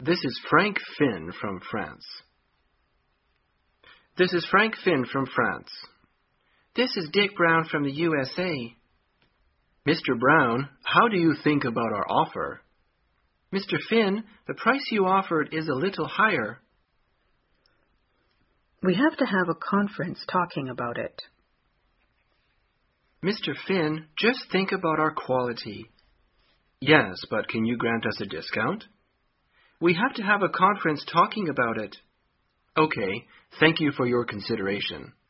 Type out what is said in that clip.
This is Frank Finn from France. This is Frank Finn from France. This is Dick Brown from the USA. Mr. Brown, how do you think about our offer? Mr. Finn, the price you offered is a little higher. We have to have a conference talking about it. Mr. Finn, just think about our quality. Yes, but can you grant us a discount? We have to have a conference talking about it. Okay, thank you for your consideration.